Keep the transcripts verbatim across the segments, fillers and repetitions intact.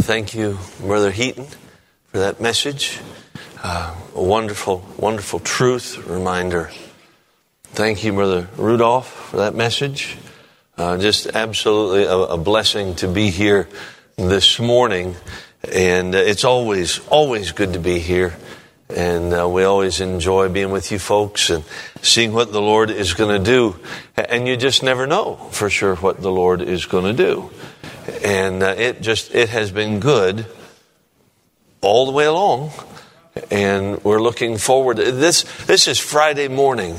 Thank you, Brother Heaton, for that message. Uh, a wonderful, wonderful truth reminder. Thank you, Brother Rudolph, for that message. Uh, just absolutely a, a blessing to be here this morning. And uh, it's always, always good to be here. And uh, we always enjoy being with you folks and seeing what the Lord is going to do. And you just never know for sure what the Lord is going to do. And uh, it just, it has been good all the way along. And we're looking forward to this. This is Friday morning.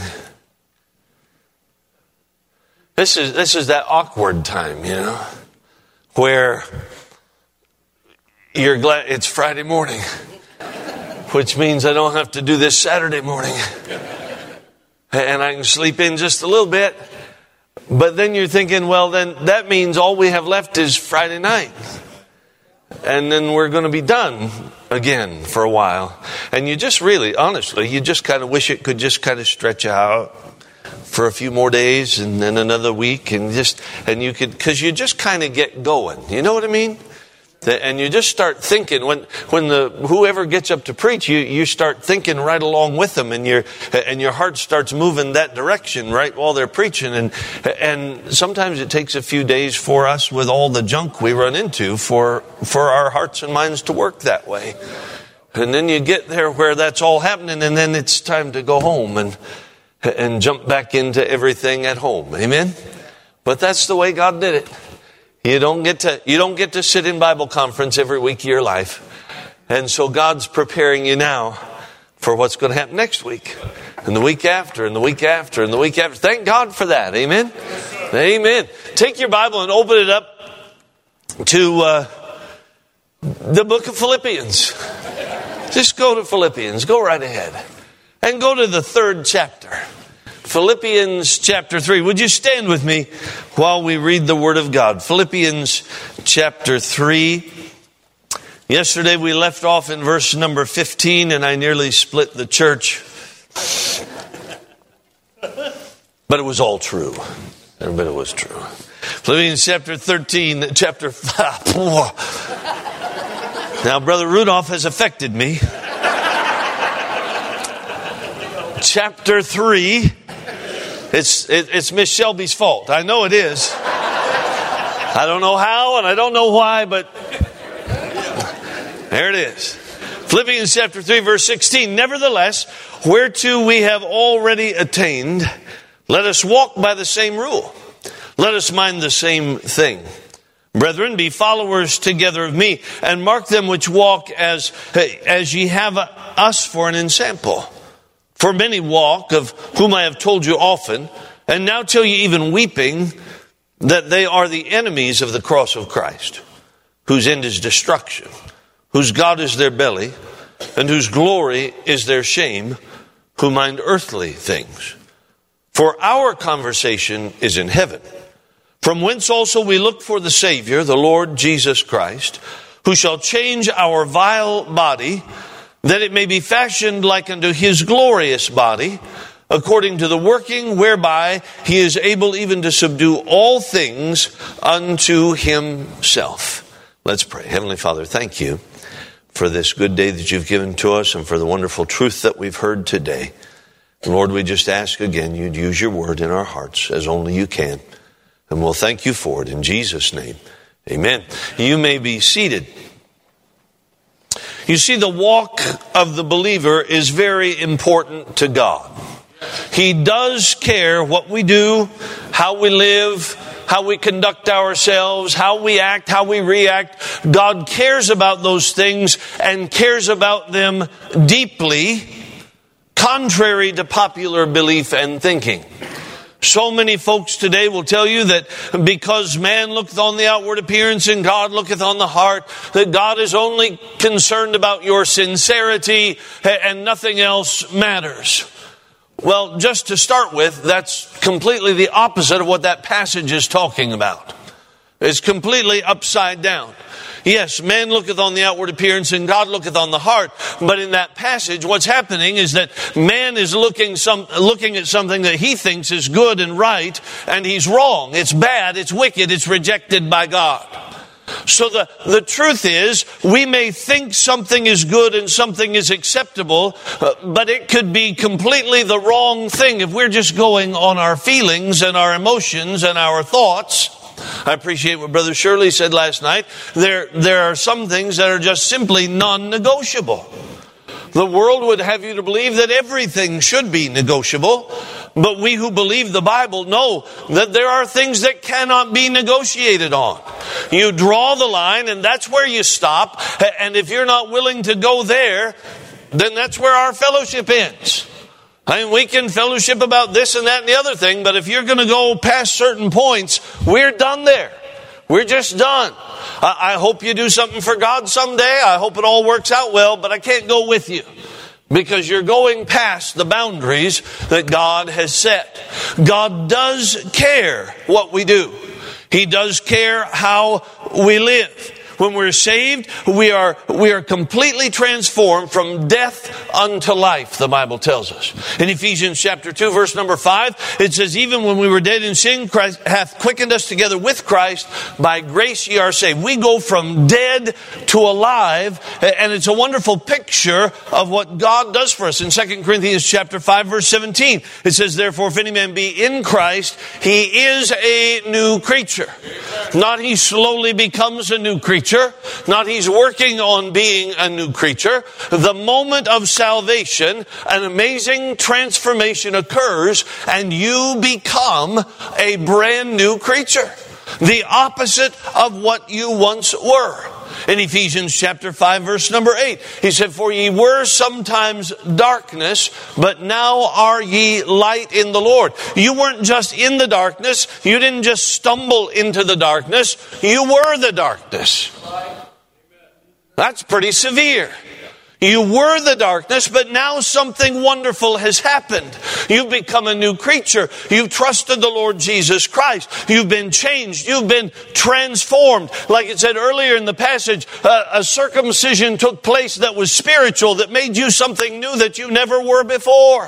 This is, this is that awkward time, you know, where you're glad it's Friday morning, which means I don't have to do this Saturday morning. And I can sleep in just a little bit. But then you're thinking, well, then that means all we have left is Friday night. And then we're going to be done again for a while. And you just really, honestly, you just kind of wish it could just kind of stretch out for a few more days and then another week. And just, and you could, because you just kind of get going. You know what I mean? And you just start thinking, when when the whoever gets up to preach, you, you start thinking right along with them, and your and your heart starts moving that direction right while they're preaching. And and sometimes it takes a few days for us, with all the junk we run into, for for our hearts and minds to work that way. And then you get there where that's all happening, and then it's time to go home and and jump back into everything at home. Amen? But that's the way God did it. You don't get to, you don't get to sit in Bible conference every week of your life. And so God's preparing you now for what's going to happen next week, and the week after, and the week after, and the week after. Thank God for that. Amen? Amen. Take your Bible and open it up to uh, the book of Philippians. Just go to Philippians. Go right ahead. And go to the third chapter. Philippians chapter three. Would you stand with me while we read the Word of God? Philippians chapter three. Yesterday we left off in verse number fifteen, and I nearly split the church. But it was all true. Every bit of it was true. Philippians chapter thirteen, chapter five. Now, Brother Rudolph has affected me. Chapter three. It's it, it's Miss Shelby's fault. I know it is. I don't know how and I don't know why, but there it is. Philippians chapter three, verse sixteen. Nevertheless, whereto we have already attained, let us walk by the same rule. Let us mind the same thing. Brethren, be followers together of me, and mark them which walk as, as ye have us for an ensample. For many walk, of whom I have told you often, and now tell you even weeping, that they are the enemies of the cross of Christ, whose end is destruction, whose God is their belly, and whose glory is their shame, who mind earthly things. For our conversation is in heaven, from whence also we look for the Savior, the Lord Jesus Christ, who shall change our vile body, that it may be fashioned like unto his glorious body, according to the working whereby he is able even to subdue all things unto himself. Let's pray. Heavenly Father, thank you for this good day that you've given to us and for the wonderful truth that we've heard today. And Lord, we just ask again you'd use your word in our hearts as only you can. And we'll thank you for it in Jesus' name. Amen. You may be seated. You see, the walk of the believer is very important to God. He does care what we do, how we live, how we conduct ourselves, how we act, how we react. God cares about those things and cares about them deeply, contrary to popular belief and thinking. So many folks today will tell you that because man looketh on the outward appearance and God looketh on the heart, that God is only concerned about your sincerity and nothing else matters. Well, just to start with, that's completely the opposite of what that passage is talking about. It's completely upside down. Yes, man looketh on the outward appearance and God looketh on the heart. But in that passage, what's happening is that man is looking some looking at something that he thinks is good and right, and he's wrong. It's bad, it's wicked, it's rejected by God. So the, the truth is, we may think something is good and something is acceptable, uh, but it could be completely the wrong thing if we're just going on our feelings and our emotions and our thoughts. I appreciate what Brother Shirley said last night. There, there are some things that are just simply non-negotiable. The world would have you to believe that everything should be negotiable, but we who believe the Bible know that there are things that cannot be negotiated on. You draw the line, and that's where you stop. And if you're not willing to go there, then that's where our fellowship ends. I mean, we can fellowship about this and that and the other thing, but if you're going to go past certain points, we're done there. We're just done. I hope you do something for God someday. I hope it all works out well, but I can't go with you because you're going past the boundaries that God has set. God does care what we do. He does care how we live. When we're saved, we are we are completely transformed from death unto life, the Bible tells us. In Ephesians chapter two, verse number five, it says, even when we were dead in sin, Christ hath quickened us together with Christ. By grace ye are saved. We go from dead to alive, and it's a wonderful picture of what God does for us. In Second Corinthians chapter five, verse seventeen, it says, therefore, if any man be in Christ, he is a new creature. Not he slowly becomes a new creature. Not he's working on being a new creature. The moment of salvation, an amazing transformation occurs and you become a brand new creature. The opposite of what you once were. In Ephesians chapter five, verse number eight, he said, for ye were sometimes darkness, but now are ye light in the Lord. You weren't just in the darkness. You didn't just stumble into the darkness. You were the darkness. That's pretty severe. You were the darkness, but now something wonderful has happened. You've become a new creature. You've trusted the Lord Jesus Christ. You've been changed. You've been transformed. Like it said earlier in the passage, uh, a circumcision took place that was spiritual, that made you something new that you never were before.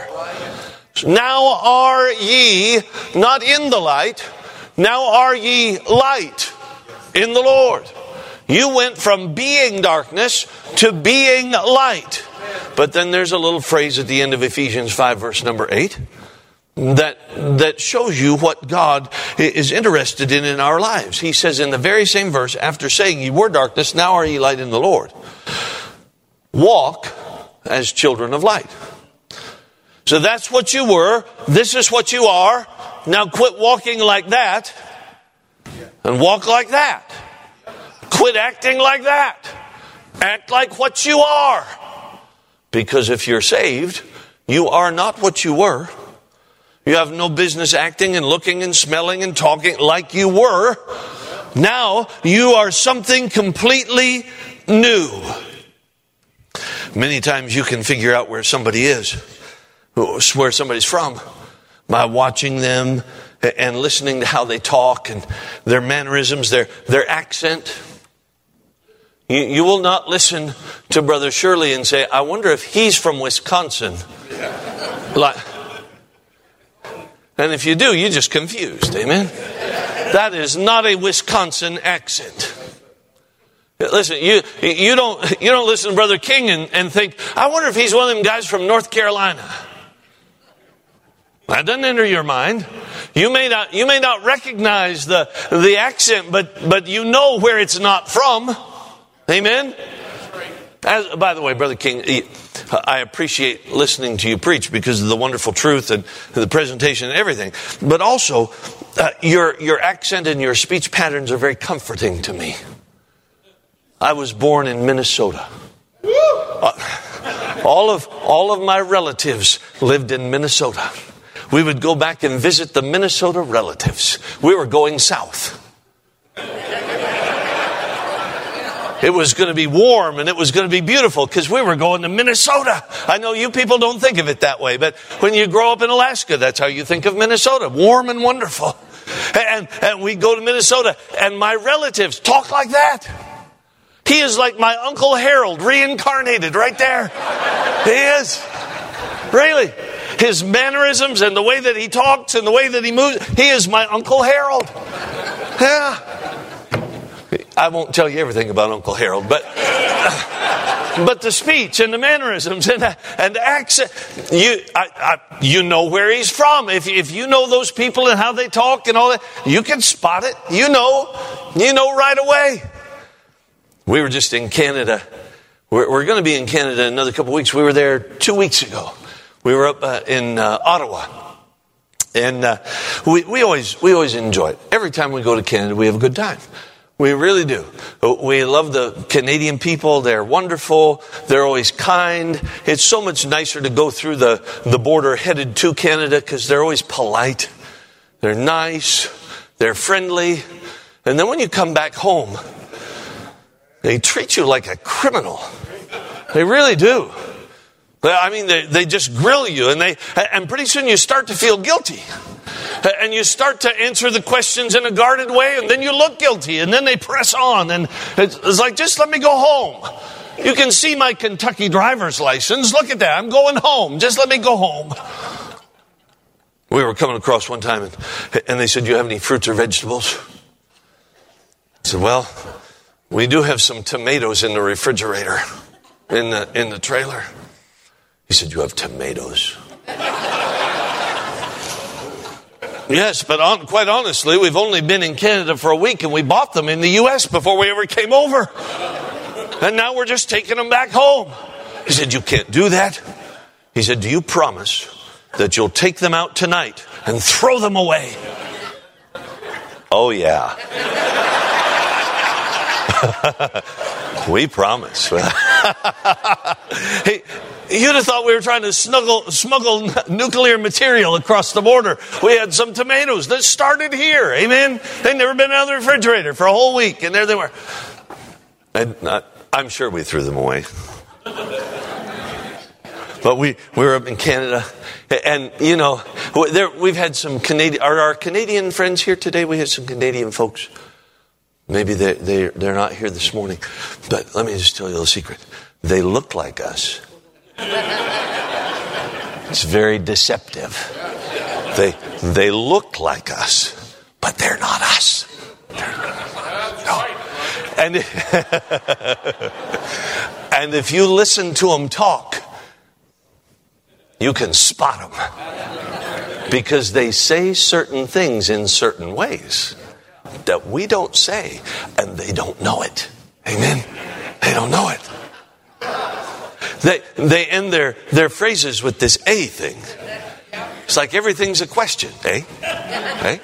Now are ye not in the light, now are ye light in the Lord. You went from being darkness to being light. But then there's a little phrase at the end of Ephesians five, verse number eight, that, that shows you what God is interested in in our lives. He says in the very same verse, after saying, ye were darkness, now are ye light in the Lord. Walk as children of light. So that's what you were. This is what you are. Now quit walking like that and walk like that. Quit acting like that. Act like what you are. Because if you're saved, you are not what you were. You have no business acting and looking and smelling and talking like you were. Now you are something completely new. Many times you can figure out where somebody is, where somebody's from, by watching them and listening to how they talk and their mannerisms, their, their accent. You, you will not listen to Brother Shirley and say, I wonder if he's from Wisconsin. Like, and if you do, you're just confused. Amen? That is not a Wisconsin accent. Listen, you you don't you don't listen to Brother King and, and think, I wonder if he's one of them guys from North Carolina. That doesn't enter your mind. You may not you may not recognize the the accent, but but you know where it's not from. Amen? As, by the way, Brother King, I appreciate listening to you preach because of the wonderful truth and the presentation and everything. But also, uh, your your accent and your speech patterns are very comforting to me. I was born in Minnesota. Uh, all of all of my relatives lived in Minnesota. We would go back and visit the Minnesota relatives. We were going south. It was going to be warm and it was going to be beautiful because we were going to Minnesota. I know you people don't think of it that way, but when you grow up in Alaska, that's how you think of Minnesota. Warm and wonderful. And, and we go to Minnesota and my relatives talk like that. He is like my Uncle Harold reincarnated right there. He is. Really. His mannerisms and the way that he talks and the way that he moves. He is my Uncle Harold. Yeah. I won't tell you everything about Uncle Harold, but but the speech and the mannerisms and the, and the accent, you I, I, you know where he's from. If if you know those people and how they talk and all that, you can spot it. You know, you know right away. We were just in Canada. We're, we're going to be in Canada in another couple of weeks. We were there two weeks ago. We were up uh, in uh, Ottawa. And uh, we, we always we always enjoy it. Every time we go to Canada, we have a good time. We really do. We love the Canadian people. They're wonderful. They're always kind. It's so much nicer to go through the, the border headed to Canada because they're always polite. They're nice. They're friendly. And then when you come back home, they treat you like a criminal. They really do. I mean, they, they just grill you, and they and pretty soon you start to feel guilty. And you start to answer the questions in a guarded way, and then you look guilty, and then they press on. And it's, it's like, just let me go home. You can see my Kentucky driver's license. Look at that. I'm going home. Just let me go home. We were coming across one time, and, and they said, "Do you have any fruits or vegetables?" I said, "Well, we do have some tomatoes in the refrigerator, in the in the trailer." He said, "You have tomatoes?" Yes, but on, quite honestly, we've only been in Canada for a week, and we bought them in the U S before we ever came over. And now we're just taking them back home. He said, "You can't do that." He said, "Do you promise that you'll take them out tonight and throw them away?" Oh, yeah. We promise. Hey, you'd have thought we were trying to snuggle, smuggle nuclear material across the border. We had some tomatoes that started here. Amen. They'd never been out of the refrigerator for a whole week, and there they were. And uh, I'm sure we threw them away. But we, we were up in Canada, and, you know, there, we've had some Canadian, are our Canadian friends here today? We had some Canadian folks. Maybe they, they, they're not here this morning. But let me just tell you a little secret. They look like us. It's very deceptive. They, they look like us, but they're not us. They're not, no. And, and if you listen to them talk, you can spot them. Because they say certain things in certain ways that we don't say, and they don't know it. Amen? They don't know it. They they end their, their phrases with this "a" thing. It's like everything's a question. Eh? Eh?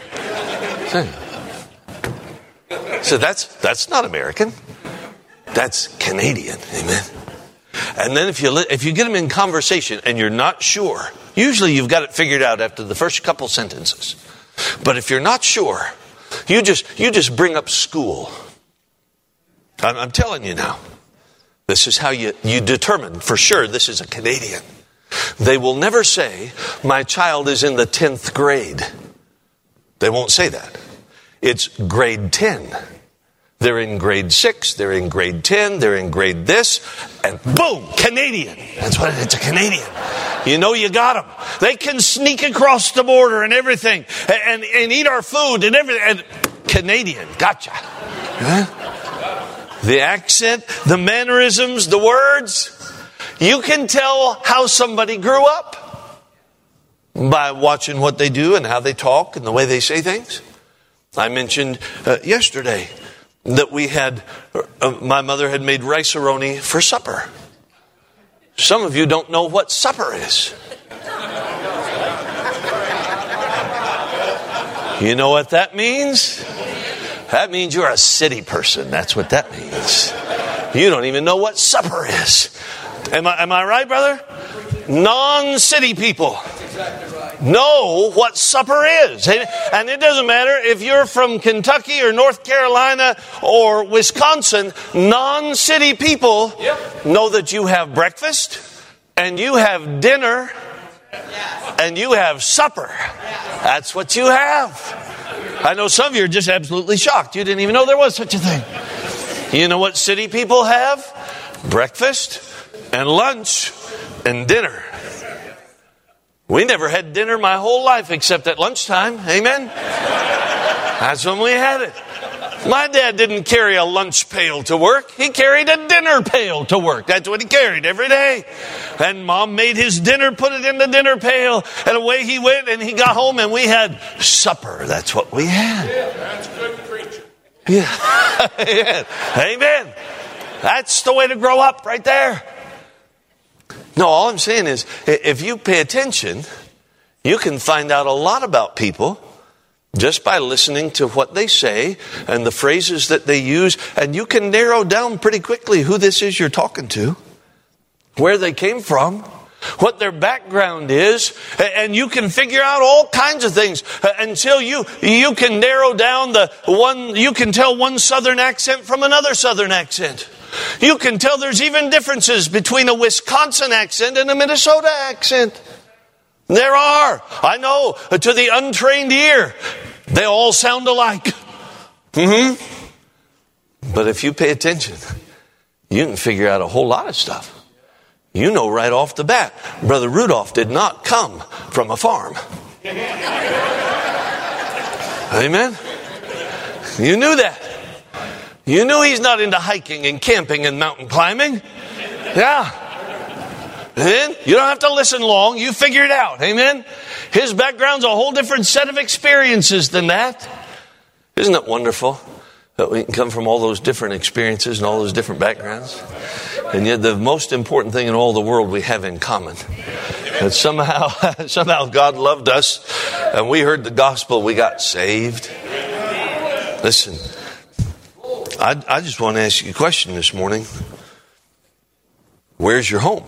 So that's that's not American. That's Canadian. Amen? And then if you if you get them in conversation and you're not sure, usually you've got it figured out after the first couple sentences. But if you're not sure, You just you just bring up school. I'm, I'm telling you now. This is how you, you determine for sure this is a Canadian. They will never say, "My child is in the tenth grade." They won't say that. It's grade ten. They're in grade six. They're in grade ten. They're in grade this. And boom, Canadian. That's what it is. It's a Canadian. You know you got them. They can sneak across the border and everything. And, and, and eat our food and everything. And Canadian. Gotcha. Huh? The accent, the mannerisms, the words. You can tell how somebody grew up by watching what they do and how they talk and the way they say things. I mentioned uh, yesterday that we had, uh, my mother had made rice-a-roni for supper. Some of you don't know what supper is. You know what that means? That means you're a city person. That's what that means. You don't even know what supper is. Am I, am I right, brother? Non-city people know what supper is. And it doesn't matter if you're from Kentucky or North Carolina or Wisconsin, non-city people know that you have breakfast and you have dinner and you have supper. That's what you have. I know some of you are just absolutely shocked. You didn't even know there was such a thing. You know what city people have? Breakfast and lunch and dinner. We never had dinner my whole life except at lunchtime. Amen? That's when we had it. My dad didn't carry a lunch pail to work. He carried a dinner pail to work. That's what he carried every day. And Mom made his dinner, put it in the dinner pail, and away he went, and he got home, and we had supper. That's what we had. Yeah, that's good preaching. Yeah. Amen. Amen. That's the way to grow up right there. No, all I'm saying is, if you pay attention, you can find out a lot about people just by listening to what they say and the phrases that they use. And you can narrow down pretty quickly who this is you're talking to, where they came from, what their background is. And you can figure out all kinds of things until you, you can narrow down the one, you can tell one Southern accent from another Southern accent. You can tell there's even differences between a Wisconsin accent and a Minnesota accent. There are. I know, to the untrained ear, they all sound alike. Mm-hmm. But if you pay attention, you can figure out a whole lot of stuff. You know right off the bat, Brother Rudolph did not come from a farm. Amen? You knew that. You knew he's not into hiking and camping and mountain climbing. Yeah. Amen? You don't have to listen long. You figure it out. Amen? His background's a whole different set of experiences than that. Isn't it wonderful that we can come from all those different experiences and all those different backgrounds? And yet the most important thing in all the world we have in common. That somehow, somehow God loved us and we heard the gospel, we got saved. Listen, I, I just want to ask you a question this morning. Where's your home?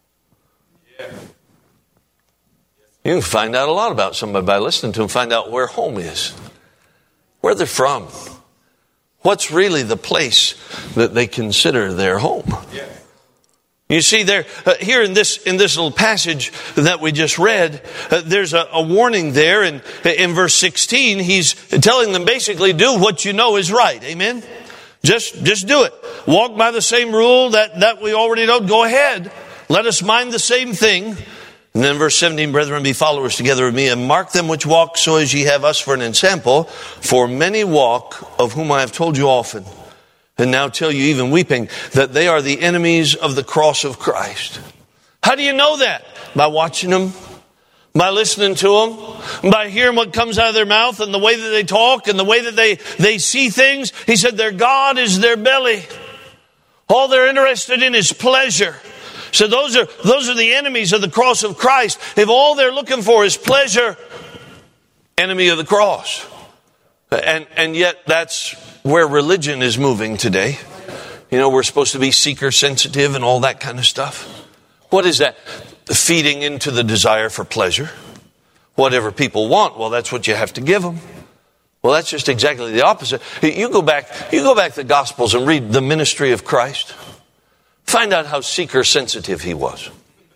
You can find out a lot about somebody by listening to them, find out where home is, where they're from, what's really the place that they consider their home. Yeah. You see, there uh, here in this in this little passage that we just read, uh, there's a, a warning there, and in verse sixteen, he's telling them basically, do what you know is right. Amen. Just just do it. Walk by the same rule that that we already know. Go ahead. Let us mind the same thing. And then verse seventeen, brethren, be followers together with me, and mark them which walk so as ye have us for an ensample. For many walk, of whom I have told you often, and now tell you even weeping, that they are the enemies of the cross of Christ. How do you know that? By watching them, by listening to them, by hearing what comes out of their mouth and the way that they talk and the way that they, they see things. He said their God is their belly. All they're interested in is pleasure. So those are those are the enemies of the cross of Christ. If all they're looking for is pleasure, enemy of the cross. And and yet that's where religion is moving today. You know, we're supposed to be seeker sensitive and all that kind of stuff. What is that? Feeding into the desire for pleasure. Whatever people want, well, that's what you have to give them. Well, that's just exactly the opposite. You go back, you go back to the Gospels and read the ministry of Christ. Find out how seeker sensitive he was.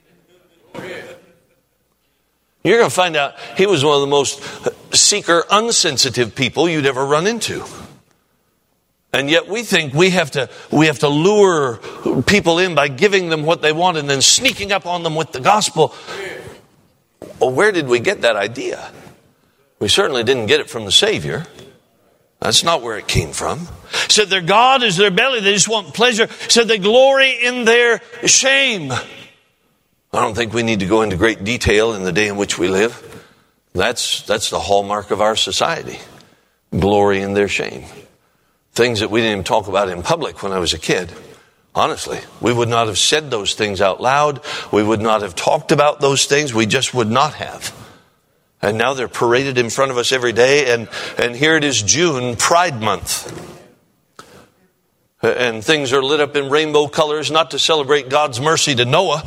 You're going to find out he was one of the most seeker unsensitive people you'd ever run into. And yet we think we have to we have to lure people in by giving them what they want and then sneaking up on them with the gospel. Well, where did we get that idea? We certainly didn't get it from the Savior. That's not where it came from. Said their God is their belly. They just want pleasure. Said they glory in their shame. I don't think we need to go into great detail in the day in which we live. That's, that's the hallmark of our society. Glory in their shame. Things that we didn't even talk about in public when I was a kid. Honestly, we would not have said those things out loud. We would not have talked about those things. We just would not have. And now they're paraded in front of us every day. And, and here it is June, Pride Month. And things are lit up in rainbow colors, not to celebrate God's mercy to Noah,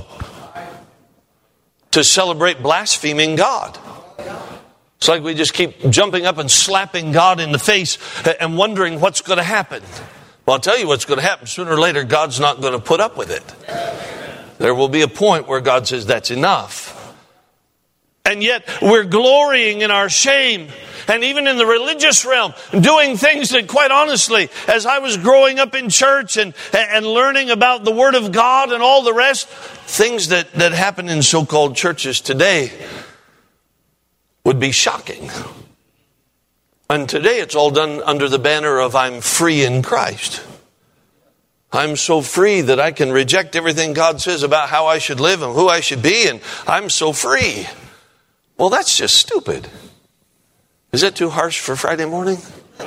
to celebrate blaspheming God. It's like we just keep jumping up and slapping God in the face and wondering what's going to happen. Well, I'll tell you what's going to happen. Sooner or later, God's not going to put up with it. There will be a point where God says, that's enough. And yet we're glorying in our shame. And even in the religious realm, doing things that, quite honestly, as I was growing up in church and, and learning about the Word of God and all the rest, things that, that happen in so-called churches today would be shocking. And today it's all done under the banner of I'm free in Christ. I'm so free that I can reject everything God says about how I should live and who I should be, and I'm so free. Well, that's just stupid. Is that too harsh for Friday morning?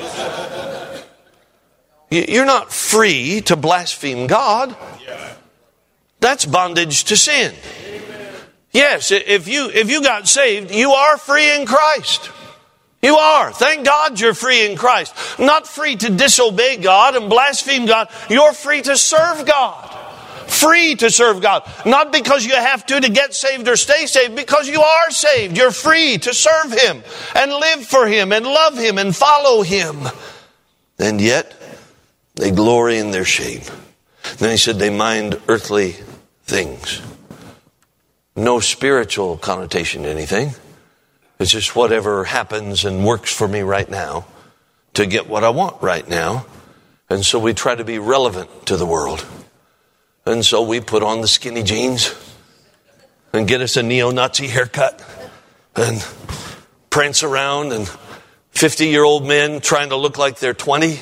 You're not free to blaspheme God. That's bondage to sin. Yes, if you if you got saved, you are free in Christ. You are. Thank God you're free in Christ. Not free to disobey God and blaspheme God. You're free to serve God. Free to serve God. Not because you have to to get saved or stay saved. Because you are saved. You're free to serve Him and live for Him and love Him and follow Him. And yet, they glory in their shame. Then he said they mind earthly things. No spiritual connotation to anything. It's just whatever happens and works for me right now to get what I want right now. And so we try to be relevant to the world. And so we put on the skinny jeans and get us a neo-Nazi haircut and prance around, and fifty-year-old men trying to look like they're twenty.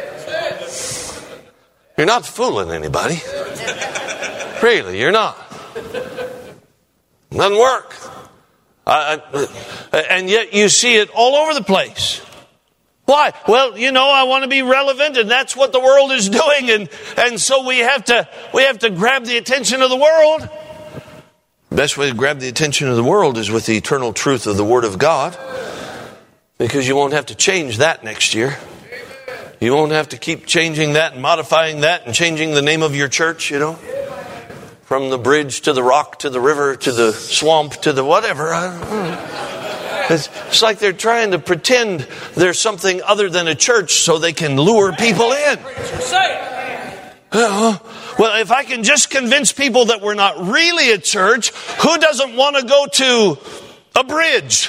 You're not fooling anybody. Really, you're not. It doesn't work. I, I, and yet you see it all over the place. Why? Well, you know, I want to be relevant, and that's what the world is doing, and, and so we have to we have to grab the attention of the world. The best way to grab the attention of the world is with the eternal truth of the Word of God, because you won't have to change that next year. You won't have to keep changing that and modifying that and changing the name of your church, you know. From the bridge to the rock to the river to the swamp to the whatever. I don't know. It's, it's like they're trying to pretend there's something other than a church so they can lure people in. Uh, well, if I can just convince people that we're not really a church, who doesn't want to go to a bridge?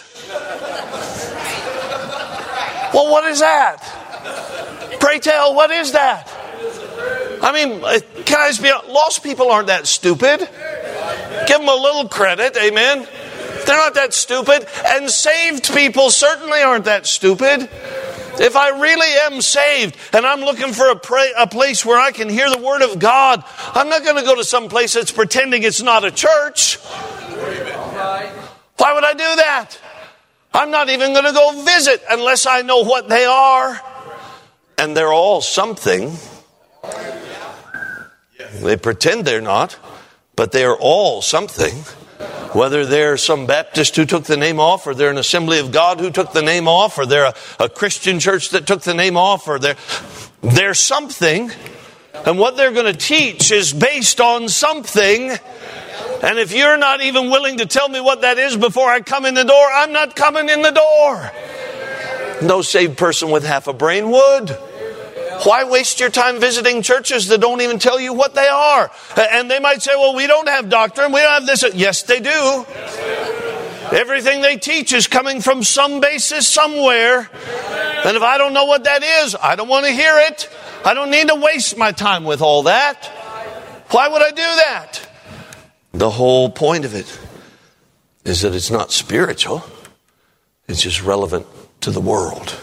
Well, what is that? Pray tell, what is that? I mean, can I just be honest? Lost people aren't that stupid. Give them a little credit, amen? They're not that stupid. And saved people certainly aren't that stupid. If I really am saved and I'm looking for a, pray, a place where I can hear the Word of God, I'm not going to go to some place that's pretending it's not a church. Why would I do that? I'm not even going to go visit unless I know what they are. And they're all something. They pretend they're not, but they're all something. Whether they're some Baptist who took the name off, or they're an Assembly of God who took the name off, or they're a, a Christian church that took the name off, or they're, they're something. And what they're going to teach is based on something. And if you're not even willing to tell me what that is before I come in the door, I'm not coming in the door. No saved person with half a brain would. Why waste your time visiting churches that don't even tell you what they are? And they might say, well, we don't have doctrine. We don't have this. Yes, they do. Everything they teach is coming from some basis somewhere. And if I don't know what that is, I don't want to hear it. I don't need to waste my time with all that. Why would I do that? The whole point of it is that it's not spiritual. It's just relevant to the world.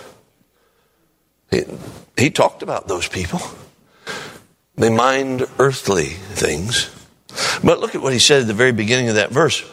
It, He talked about those people. They mind earthly things. But look at what he said at the very beginning of that verse.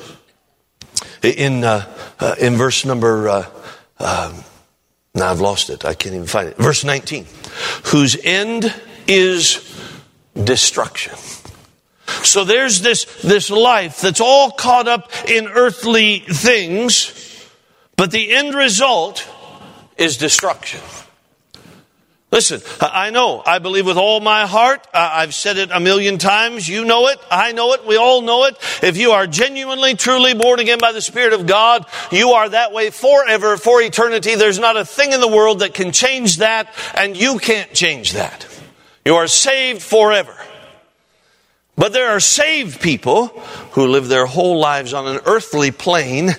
In uh, uh, in verse number, uh, uh, now I've lost it. I can't even find it. Verse nineteen. Whose end is destruction. So there's this, this life that's all caught up in earthly things, but the end result is destruction. Listen, I know, I believe with all my heart, I've said it a million times, you know it, I know it, we all know it. If you are genuinely, truly born again by the Spirit of God, you are that way forever, for eternity. There's not a thing in the world that can change that, and you can't change that. You are saved forever. But there are saved people who live their whole lives on an earthly plane,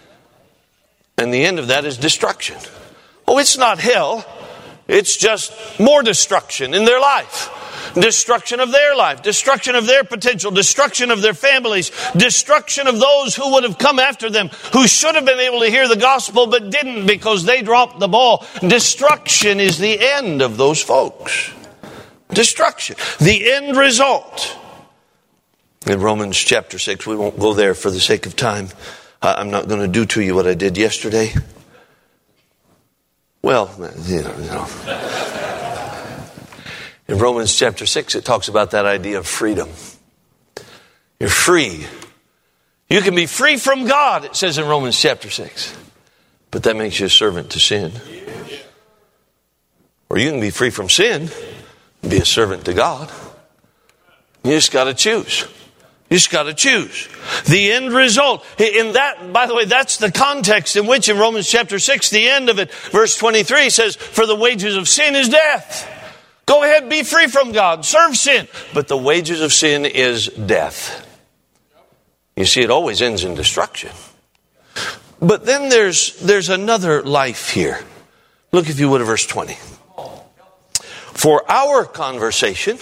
and the end of that is destruction. Oh, it's not hell. It's just more destruction in their life. Destruction of their life, destruction of their potential, destruction of their families, destruction of those who would have come after them, who should have been able to hear the gospel but didn't because they dropped the ball. Destruction is the end of those folks. Destruction. The end result. In Romans chapter six, we won't go there for the sake of time. I'm not going to do to you what I did yesterday. Well, you know, you know. In Romans chapter six, it talks about that idea of freedom. You're free. You can be free from God, it says in Romans chapter six. But that makes you a servant to sin. Or you can be free from sin and be a servant to God. You just got to choose. You just got to choose. The end result. In that, by the way, that's the context in which in Romans chapter six, the end of it, verse twenty-three says, for the wages of sin is death. Go ahead, be free from God. Serve sin. But the wages of sin is death. You see, it always ends in destruction. But then there's, there's another life here. Look, if you would, at verse twenty. For our conversation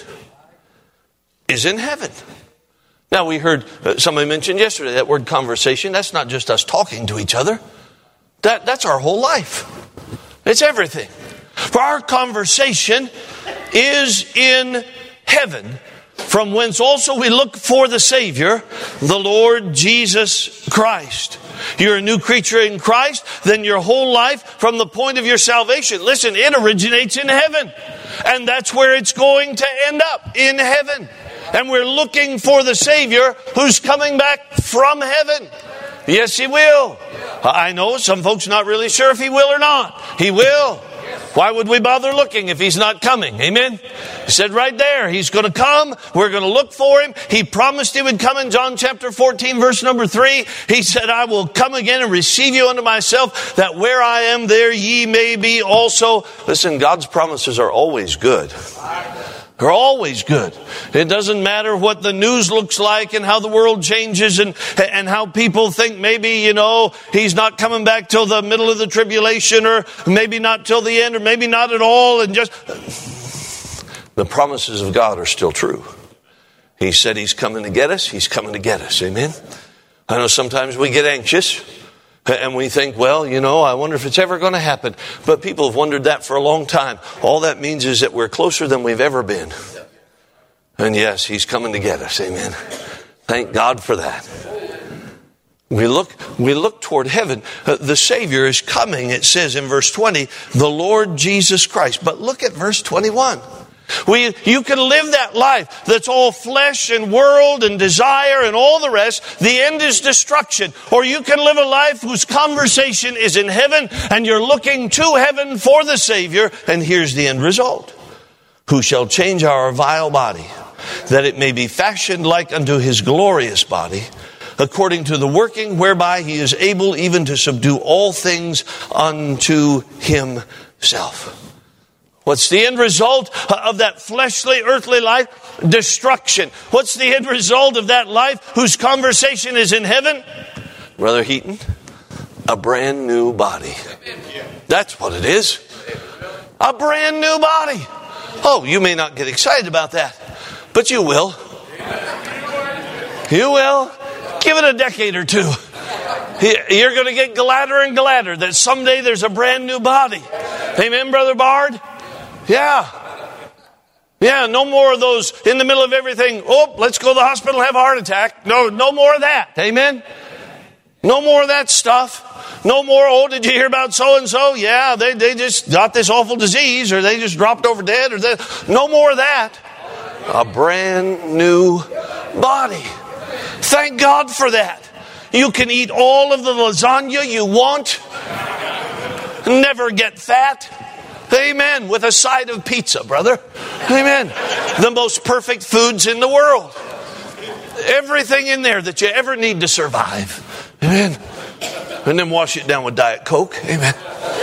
is in heaven. Now, we heard uh, somebody mentioned yesterday that word conversation. That's not just us talking to each other. That, that's our whole life. It's everything. For our conversation is in heaven, from whence also we look for the Savior, the Lord Jesus Christ. You're a new creature in Christ, then your whole life from the point of your salvation, listen, it originates in heaven. And that's where it's going to end up, in heaven. And we're looking for the Savior who's coming back from heaven. Yes, He will. I know some folks not really sure if He will or not. He will. Why would we bother looking if He's not coming? Amen? He said right there, He's going to come. We're going to look for Him. He promised He would come in John chapter fourteen, verse number three. He said, I will come again and receive you unto myself, that where I am, there ye may be also. Listen, God's promises are always good. They're always good. It doesn't matter what the news looks like and how the world changes and, and how people think maybe, you know, He's not coming back till the middle of the tribulation, or maybe not till the end, or maybe not at all. And just the promises of God are still true. He said He's coming to get us. He's coming to get us. Amen. I know sometimes we get anxious. And we think, well, you know, I wonder if it's ever going to happen. But people have wondered that for a long time. All that means is that we're closer than we've ever been. And yes, He's coming to get us. Amen. Thank God for that. We look, we look toward heaven. Uh, the Savior is coming, it says in verse twenty, the Lord Jesus Christ. But look at verse twenty-one. We, you can live that life that's all flesh and world and desire and all the rest. The end is destruction. Or you can live a life whose conversation is in heaven and you're looking to heaven for the Savior. And here's the end result. Who shall change our vile body, that it may be fashioned like unto His glorious body, according to the working whereby He is able even to subdue all things unto Himself. What's the end result of that fleshly, earthly life? Destruction. What's the end result of that life whose conversation is in heaven? Brother Heaton, a brand new body. That's what it is. A brand new body. Oh, you may not get excited about that, but you will. You will. Give it a decade or two. You're going to get gladder and gladder that someday there's a brand new body. Amen, Brother Bard? Yeah. Yeah, no more of those in the middle of everything. Oh, let's go to the hospital, have a heart attack. No, no more of that. Amen? No more of that stuff. No more, oh, did you hear about so-and-so? Yeah, they, they just got this awful disease, or they just dropped over dead. Or they, no more of that. A brand new body. Thank God for that. You can eat all of the lasagna you want. Never get fat. Amen. With a side of pizza, brother. Amen. The most perfect foods in the world. Everything in there that you ever need to survive. Amen. And then wash it down with Diet Coke. Amen.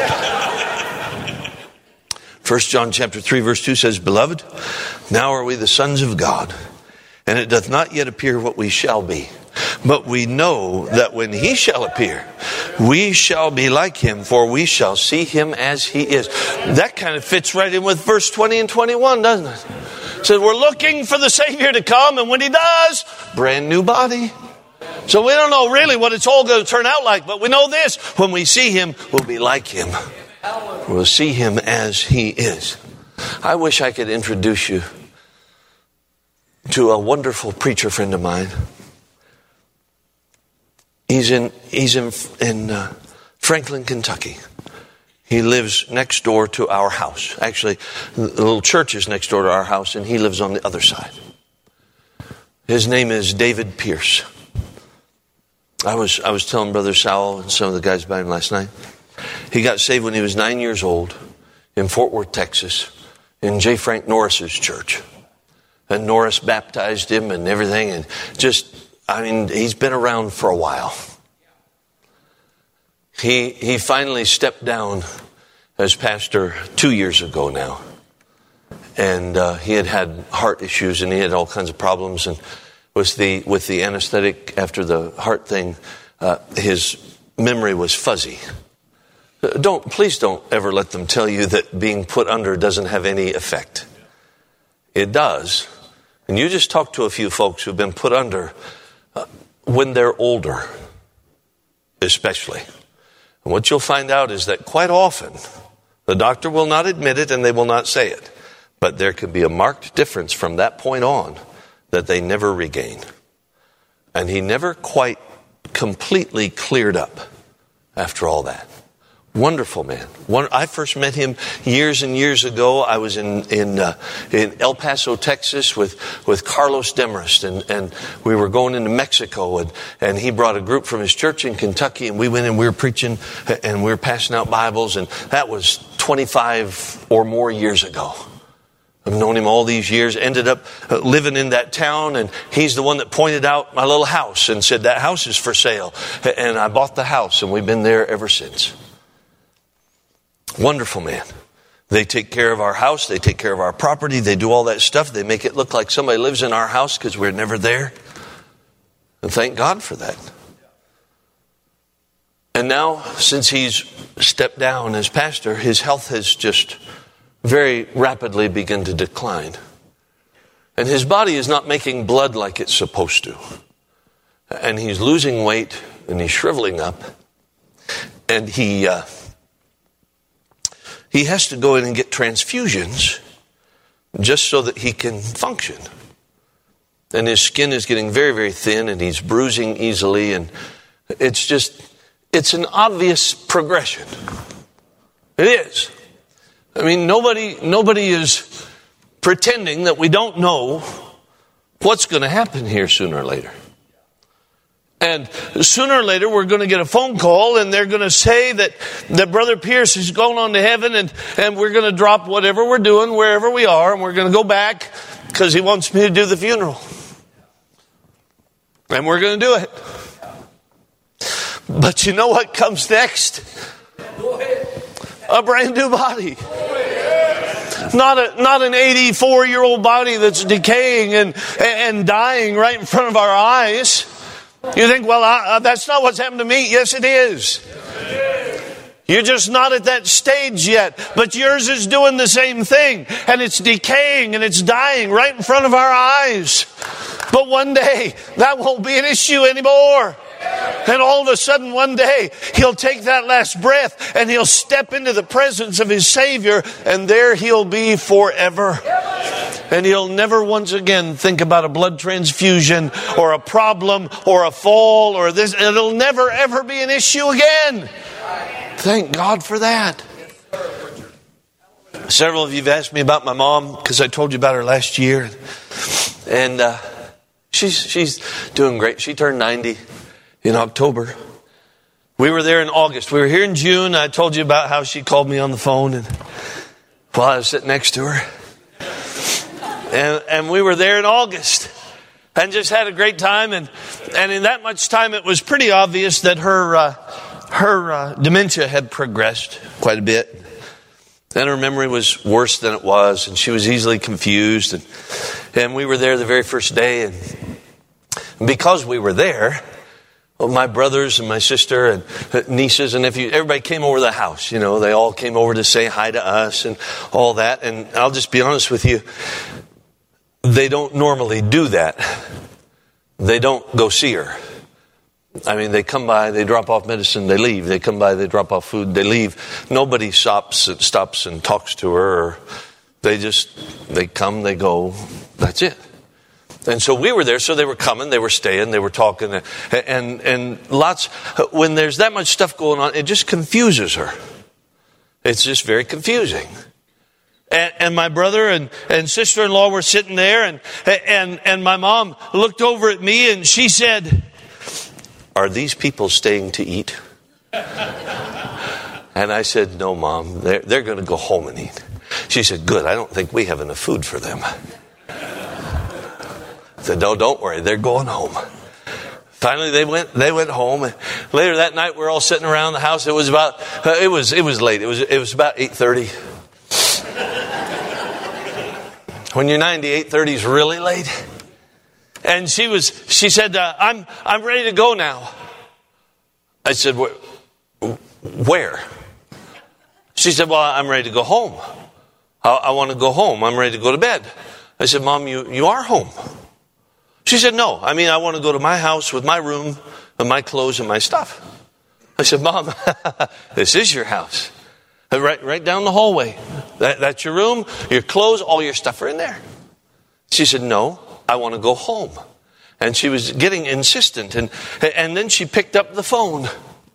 First John chapter three verse two says, Beloved, now are we the sons of God, and it doth not yet appear what we shall be. But we know that when He shall appear, we shall be like Him, for we shall see Him as He is. That kind of fits right in with verse twenty and twenty-one, doesn't it? said, we're looking for the Savior to come, and when He does, brand new body. So we don't know really what it's all going to turn out like, but we know this: when we see Him, we'll be like Him. We'll see Him as He is. I wish I could introduce you to a wonderful preacher friend of mine. He's in he's in in uh, Franklin, Kentucky. He lives next door to our house. Actually, the little church is next door to our house, and he lives on the other side. His name is David Pierce. I was I was telling Brother Sowell and some of the guys about him last night. He got saved when he was nine years old in Fort Worth, Texas, in J. Frank Norris's church. And Norris baptized him and everything. And just, I mean, he's been around for a while. He he finally stepped down as pastor two years ago now. And uh, he had had heart issues and he had all kinds of problems. And with the with the anesthetic after the heart thing, uh, his memory was fuzzy. Don't please don't ever let them tell you that being put under doesn't have any effect. It does. And you just talk to a few folks who've been put under uh, when they're older, especially. And what you'll find out is that quite often, the doctor will not admit it and they will not say it. But there can be a marked difference from that point on that they never regain. And he never quite completely cleared up after all that. Wonderful man. One, I first met him years and years ago. I was in in, uh, in El Paso, Texas, with, with Carlos Demarest, and, and we were going into Mexico, and, and he brought a group from his church in Kentucky, and we went and we were preaching, and we were passing out Bibles, and that was twenty-five or more years ago. I've known him all these years, ended up living in that town, and he's the one that pointed out my little house and said, that house is for sale. And I bought the house, and we've been there ever since. Wonderful man. They take care of our house. They take care of our property. They do all that stuff. They make it look like somebody lives in our house because we're never there. And thank God for that. And now, since he's stepped down as pastor, his health has just very rapidly begun to decline. And his body is not making blood like it's supposed to. And he's losing weight and he's shriveling up. And he... Uh, He has to go in and get transfusions just so that he can function. And his skin is getting very, very thin and he's bruising easily. And it's just, it's an obvious progression. It is. I mean, nobody, nobody is pretending that we don't know what's going to happen here sooner or later. And sooner or later, we're going to get a phone call and they're going to say that, that Brother Pierce is going on to heaven and, and we're going to drop whatever we're doing, wherever we are, and we're going to go back because he wants me to do the funeral. And we're going to do it. But you know what comes next? A brand new body. Not a, not an eighty-four-year-old body that's decaying and, and dying right in front of our eyes. You think, well, I, uh, that's not what's happened to me. Yes, it is. You're just not at that stage yet. But yours is doing the same thing. And it's decaying and it's dying right in front of our eyes. But one day, that won't be an issue anymore. And all of a sudden, one day, he'll take that last breath and he'll step into the presence of his Savior. And there he'll be forever. And he'll never once again think about a blood transfusion or a problem or a fall or this. It'll never ever be an issue again. Thank God for that. Several of you have asked me about my mom because I told you about her last year. And uh, she's she's doing great. She turned ninety in October. We were there in August. We were here in June. I told you about how she called me on the phone and while I was sitting next to her. And, and we were there in August and just had a great time. And, and in that much time, it was pretty obvious that her uh, her uh, dementia had progressed quite a bit. And her memory was worse than it was. And she was easily confused. And, and we were there the very first day. And because we were there, well, my brothers and my sister and nieces and nephews, everybody came over to the house. You know, they all came over to say hi to us and all that. And I'll just be honest with you. they don't normally do that. They don't go see her. I mean, they come by, they drop off medicine, they leave. They come by, they drop off food, they leave. Nobody stops, stops and talks to her. Or they just, they come, they go. That's it. And so we were there, so they were coming, they were staying, they were talking. And, and lots, when there's that much stuff going on, it just confuses her. It's just very confusing. And, and my brother and, and sister-in-law were sitting there, and, and, and my mom looked over at me and she said, "Are these people staying to eat?" And I said, "No, Mom, they're, they're going to go home and eat." She said, "Good, I don't think we have enough food for them." I said, "No, don't worry, they're going home." Finally, they went. They went home. And later that night, we were all sitting around the house. It was about. Uh, it was. It was late. It was. It was about eight thirty. When you're ninety, eight thirty is really late. And she was. She said, uh, "I'm. I'm ready to go now." I said, "Where?" She said, "Well, I'm ready to go home. I, I want to go home. I'm ready to go to bed." I said, "Mom, you you are home." She said, "No, I mean, I want to go to my house with my room and my clothes and my stuff." I said, "Mom, this is your house. Right, right down the hallway. That, that's your room, your clothes, all your stuff are in there." She said, "No, I want to go home." And she was getting insistent. And, and then she picked up the phone.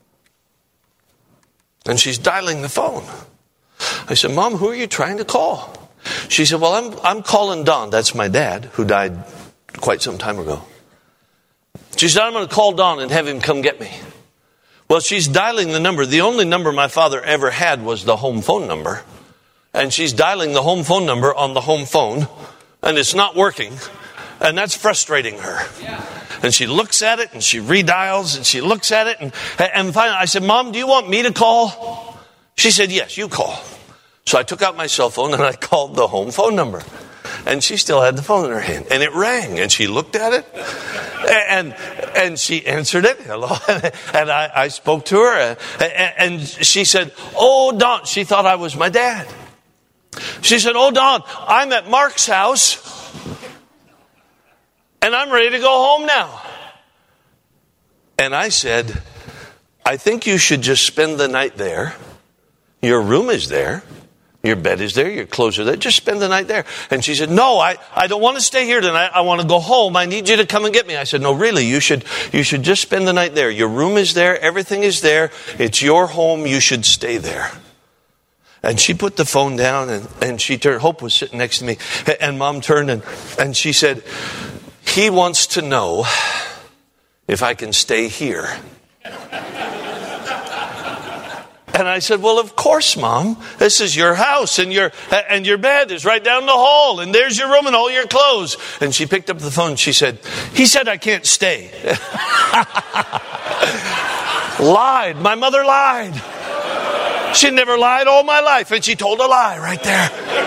And she's dialing the phone. I said, "Mom, who are you trying to call?" She said, "Well, I'm, I'm calling Don." That's my dad, who died quite some time ago. She said, "I'm going to call Don and have him come get me." Well, she's dialing the number. The only number my father ever had was the home phone number. And she's dialing the home phone number on the home phone. And it's not working. And that's frustrating her. Yeah. And she looks at it and she redials and she looks at it. And, and finally I said, "Mom, do you want me to call?" She said, "Yes, you call." So I took out my cell phone and I called the home phone number. And she still had the phone in her hand. And it rang. And she looked at it. And and she answered it. Hello. And I, I spoke to her. And she said, "Oh, Don." She thought I was my dad. She said, "Oh, Don, I'm at Mark's house. And I'm ready to go home now." And I said, "I think you should just spend the night there. Your room is there. Your bed is there. Your clothes are there. Just spend the night there." And she said, "No, I, I don't want to stay here tonight. I want to go home. I need you to come and get me." I said, "No, really, you should you should just spend the night there. Your room is there. Everything is there. It's your home. You should stay there." And she put the phone down and, and she turned. Hope was sitting next to me. And Mom turned and, and she said, "He wants to know if I can stay here." And I said, "Well, of course, Mom. This is your house, and your and your bed is right down the hall, and there's your room and all your clothes." And she picked up the phone and she said, "He said I can't stay." Lied. My mother lied. She never lied all my life, and she told a lie right there.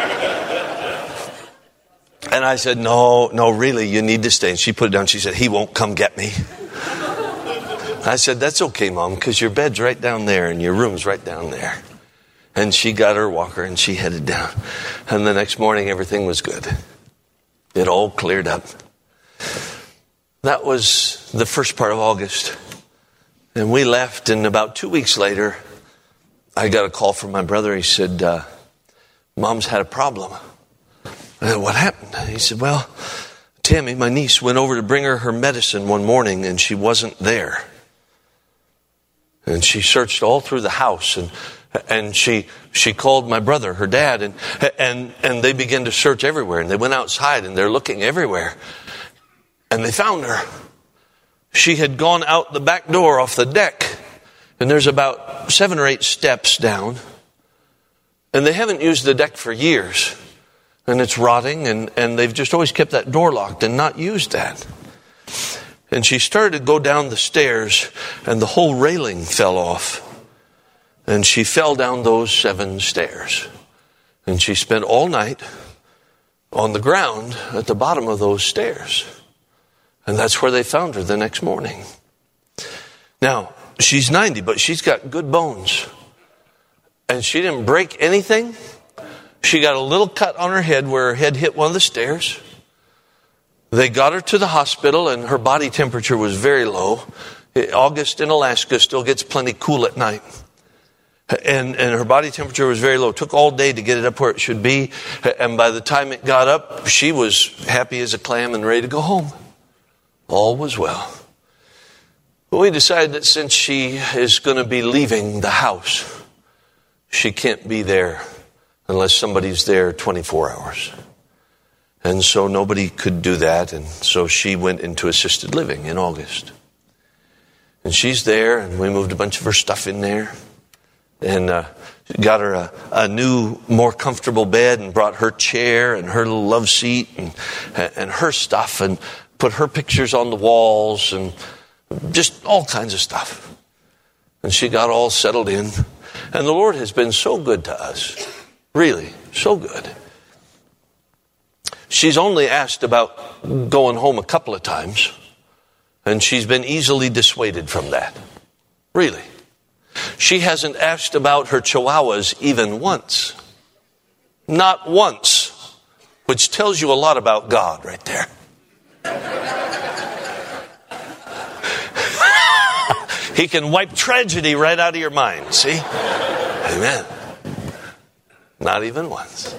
And I said, no, no, really, you need to stay. And she put it down. She said, "He won't come get me." I said, "That's okay, Mom, because your bed's right down there and your room's right down there." And she got her walker and she headed down. And the next morning, everything was good. It all cleared up. That was the first part of August. And we left, and about two weeks later, I got a call from my brother. He said, uh, "Mom's had a problem." I said, "What happened?" He said, "Well, Tammy, my niece, went over to bring her her medicine one morning, and she wasn't there. And she searched all through the house, and and she she called my brother, her dad, and and and they began to search everywhere. And they went outside, and they're looking everywhere, and they found her. She had gone out the back door off the deck, and there's about seven or eight steps down, and they haven't used the deck for years, and it's rotting, and and they've just always kept that door locked and not used that." And she started to go down the stairs, and the whole railing fell off. And she fell down those seven stairs. And she spent all night on the ground at the bottom of those stairs. And that's where they found her the next morning. Now, she's ninety, but she's got good bones. And she didn't break anything. She got a little cut on her head where her head hit one of the stairs. They got her to the hospital, and her body temperature was very low. August in Alaska still gets plenty cool at night. And, and her body temperature was very low. It took all day to get it up where it should be. And by the time it got up, she was happy as a clam and ready to go home. All was well. But we decided that since she is going to be leaving the house, she can't be there unless somebody's there twenty-four hours. And so nobody could do that. And so she went into assisted living in August. And she's there, and we moved a bunch of her stuff in there. And uh, got her a, a new, more comfortable bed, and brought her chair and her little love seat and, and her stuff, and put her pictures on the walls and just all kinds of stuff. And she got all settled in. And the Lord has been so good to us. Really, so good. She's only asked about going home a couple of times. And she's been easily dissuaded from that. Really. She hasn't asked about her chihuahuas even once. Not once. Which tells you a lot about God right there. He can wipe tragedy right out of your mind, see? Amen. Not even once.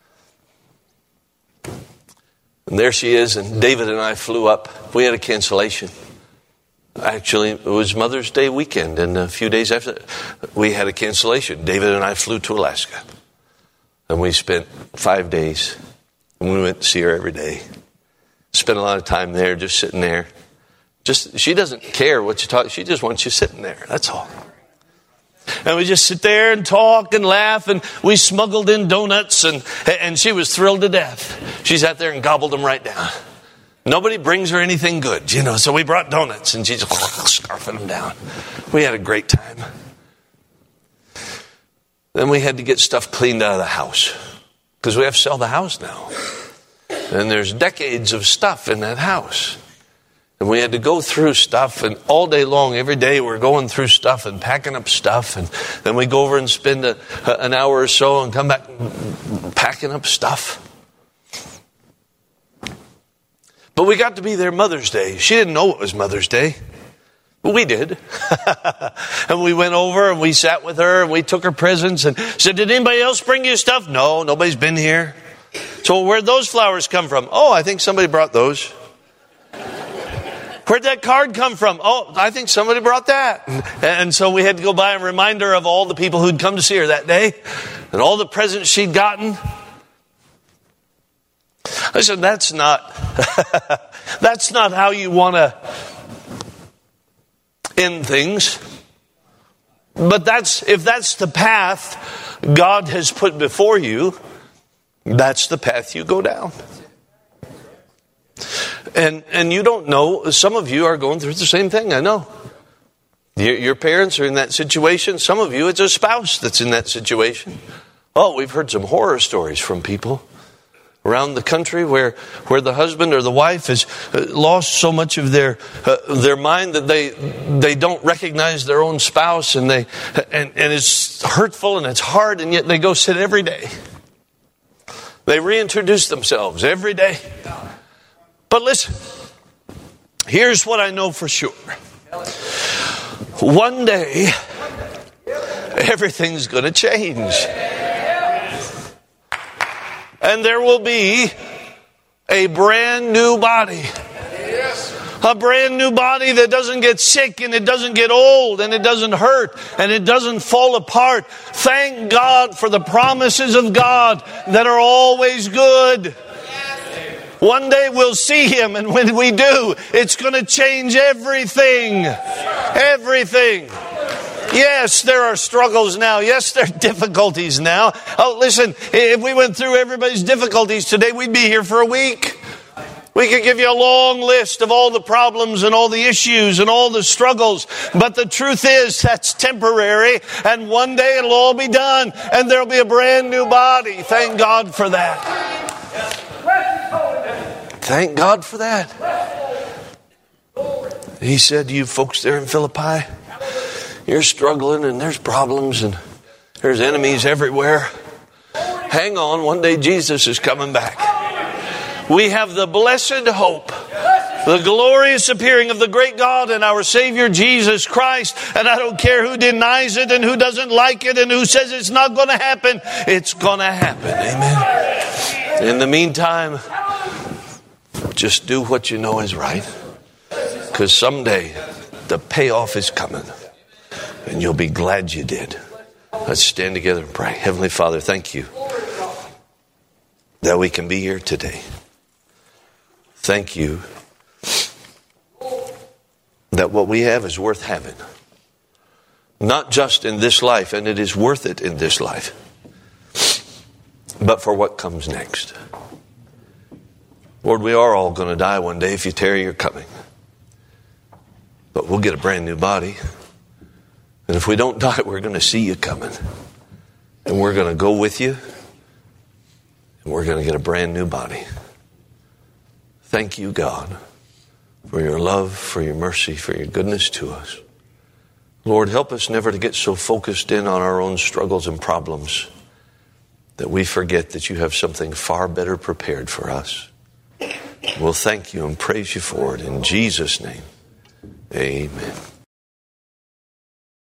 And there she is, and David and I flew up. We had a cancellation. Actually, it was Mother's Day weekend, and a few days after, we had a cancellation. David and I flew to Alaska, and we spent five days, and we went to see her every day. Spent a lot of time there, just sitting there. Just she doesn't care what you talk. She just wants you sitting there. That's all. And we just sit there and talk and laugh, and we smuggled in donuts, and and she was thrilled to death. She sat there and gobbled them right down. Nobody brings her anything good, you know, so we brought donuts, and she just scarfing them down. We had a great time. Then we had to get stuff cleaned out of the house, because we have to sell the house now. And there's decades of stuff in that house. And we had to go through stuff, and all day long, every day, we're going through stuff and packing up stuff. And then we go over and spend a, an hour or so and come back packing up stuff. But we got to be there Mother's Day. She didn't know it was Mother's Day. But we did. And we went over and we sat with her and we took her presents and said, did anybody else bring you stuff? No, nobody's been here. So where'd those flowers come from? Oh, I think somebody brought those. Where'd that card come from? Oh, I think somebody brought that. And so we had to go by and remind her of all the people who'd come to see her that day and all the presents she'd gotten. I said, that's not, that's not how you want to end things. But that's, if that's the path God has put before you, that's the path you go down. And and you don't know, some of you are going through the same thing, I know. Your, your parents are in that situation. Some of you, it's a spouse that's in that situation. Oh, we've heard some horror stories from people around the country where where the husband or the wife has lost so much of their uh, their mind that they they don't recognize their own spouse, and they and, and it's hurtful and it's hard, and yet they go sit every day. They reintroduce themselves every day. But listen, here's what I know for sure. One day, everything's going to change. And there will be a brand new body. A brand new body that doesn't get sick, and it doesn't get old, and it doesn't hurt, and it doesn't fall apart. Thank God for the promises of God that are always good. One day we'll see Him, and when we do, it's going to change everything. Everything. Yes, there are struggles now. Yes, there are difficulties now. Oh, listen, if we went through everybody's difficulties today, we'd be here for a week. We could give you a long list of all the problems and all the issues and all the struggles. But the truth is, that's temporary. And one day it'll all be done. And there'll be a brand new body. Thank God for that. Thank God for that. He said, you folks there in Philippi, you're struggling and there's problems and there's enemies everywhere. Hang on, one day Jesus is coming back. We have the blessed hope, the glorious appearing of the great God and our Savior Jesus Christ. And I don't care who denies it and who doesn't like it and who says it's not going to happen. It's going to happen. Amen. In the meantime, just do what you know is right. Because someday the payoff is coming. And you'll be glad you did. Let's stand together and pray. Heavenly Father, thank you that we can be here today. Thank you that what we have is worth having. Not just in this life, and it is worth it in this life, but for what comes next. Lord, we are all going to die one day. If you tarry, you're coming. But we'll get a brand new body. And if we don't die, we're going to see you coming. And we're going to go with you. And we're going to get a brand new body. Thank you, God, for your love, for your mercy, for your goodness to us. Lord, help us never to get so focused in on our own struggles and problems that we forget that you have something far better prepared for us. We'll thank you and praise you for it. In Jesus' name, amen.